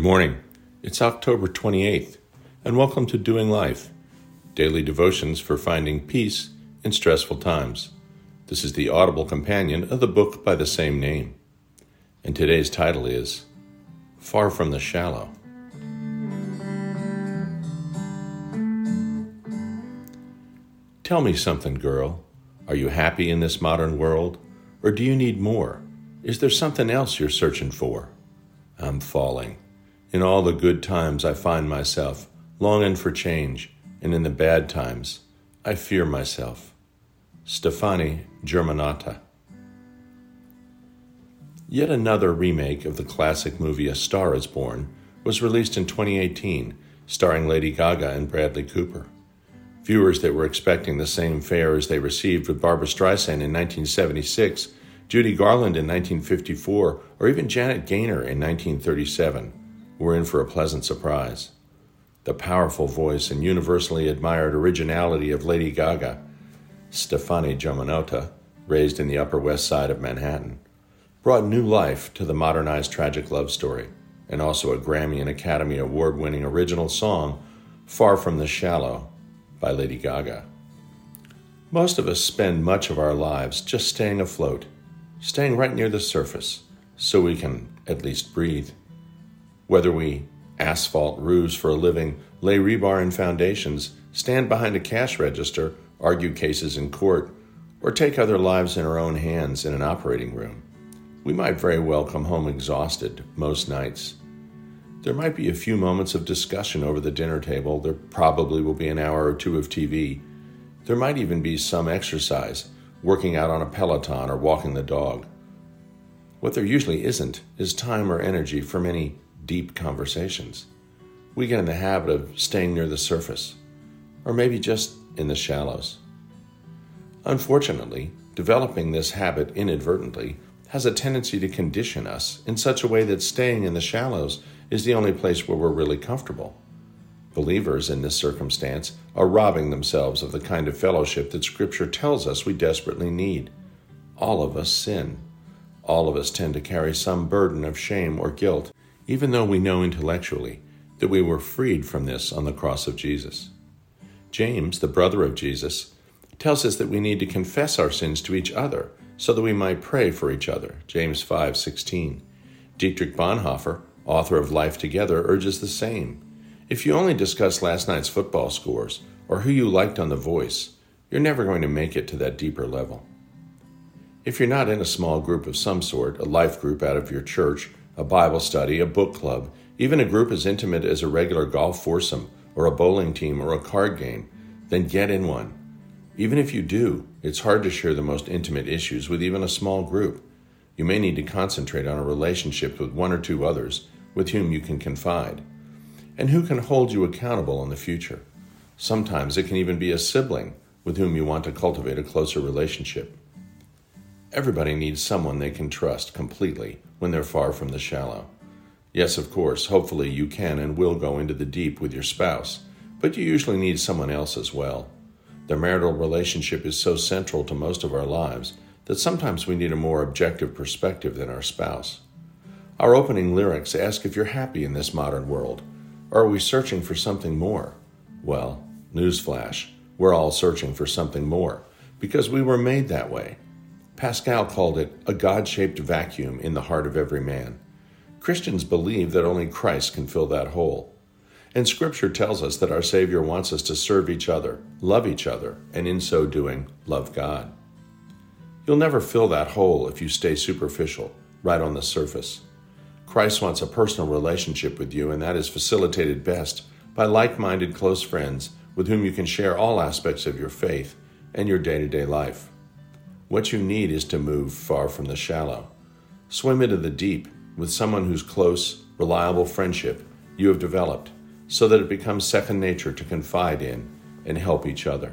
morning. It's October 28th, and welcome to Doing Life, daily devotions for finding peace in stressful times. This is the audible companion of the book by the same name. And today's title is Far from the Shallow. Tell me something, girl. Are you happy in this modern world? Or do you need more? Is there something else you're searching for? I'm falling. In all the good times I find myself longing for change, and in the bad times I fear myself. Stefani Germanotta. Yet another remake of the classic movie A Star is Born was released in 2018, starring Lady Gaga and Bradley Cooper. Viewers that were expecting the same fare as they received with Barbra Streisand in 1976, Judy Garland in 1954, or even Janet Gaynor in 1937, were in for a pleasant surprise. The powerful voice and universally admired originality of Lady Gaga, Stefani Germanotta, raised in the Upper West Side of Manhattan, brought new life to the modernized tragic love story, and also a Grammy and Academy Award-winning original song, Far from the Shallow, by Lady Gaga. Most of us spend much of our lives just staying afloat, staying right near the surface, so we can at least breathe. Whether we asphalt roofs for a living, lay rebar in foundations, stand behind a cash register, argue cases in court, or take other lives in our own hands in an operating room, we might very well come home exhausted most nights. There might be a few moments of discussion over the dinner table. There probably will be an hour or two of TV. There might even be some exercise, working out on a Peloton or walking the dog. What there usually isn't is time or energy for many deep conversations. We get in the habit of staying near the surface, or maybe just in the shallows. Unfortunately, developing this habit inadvertently has a tendency to condition us in such a way that staying in the shallows is the only place where we're really comfortable. Believers in this circumstance are robbing themselves of the kind of fellowship that Scripture tells us we desperately need. All of us sin. All of us tend to carry some burden of shame or guilt, even though we know intellectually that we were freed from this on the cross of Jesus. James, the brother of Jesus, tells us that we need to confess our sins to each other so that we might pray for each other, James 5:16. Dietrich Bonhoeffer, author of Life Together, urges the same. If you only discuss last night's football scores or who you liked on The Voice, you're never going to make it to that deeper level. If you're not in a small group of some sort, a life group out of your church, a Bible study, a book club, even a group as intimate as a regular golf foursome or a bowling team or a card game, then get in one. Even if you do, it's hard to share the most intimate issues with even a small group. You may need to concentrate on a relationship with one or two others with whom you can confide, and who can hold you accountable in the future. Sometimes it can even be a sibling with whom you want to cultivate a closer relationship. Everybody needs someone they can trust completely when they're far from the shallow. Yes, of course, hopefully you can and will go into the deep with your spouse, but you usually need someone else as well. The marital relationship is so central to most of our lives that sometimes we need a more objective perspective than our spouse. Our opening lyrics ask if you're happy in this modern world, or are we searching for something more? Well, newsflash, we're all searching for something more, because we were made that way. Pascal called it a God-shaped vacuum in the heart of every man. Christians believe that only Christ can fill that hole. And Scripture tells us that our Savior wants us to serve each other, love each other, and in so doing, love God. You'll never fill that hole if you stay superficial, right on the surface. Christ wants a personal relationship with you, and that is facilitated best by like-minded close friends with whom you can share all aspects of your faith and your day-to-day life. What you need is to move far from the shallow. Swim into the deep with someone whose close, reliable friendship you have developed so that it becomes second nature to confide in and help each other.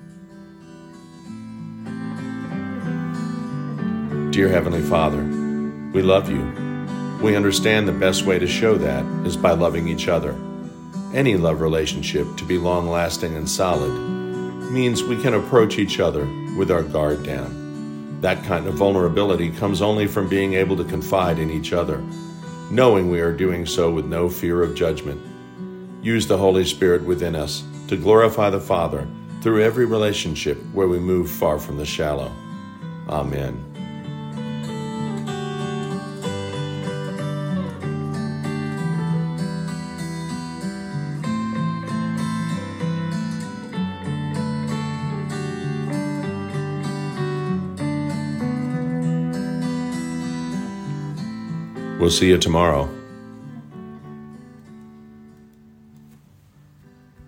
Dear Heavenly Father, we love you. We understand the best way to show that is by loving each other. Any love relationship to be long-lasting and solid means we can approach each other with our guard down. That kind of vulnerability comes only from being able to confide in each other. knowing we are doing so with no fear of judgment. Use the Holy Spirit within us to glorify the Father through every relationship where we move far from the shallow. Amen. We'll see you tomorrow.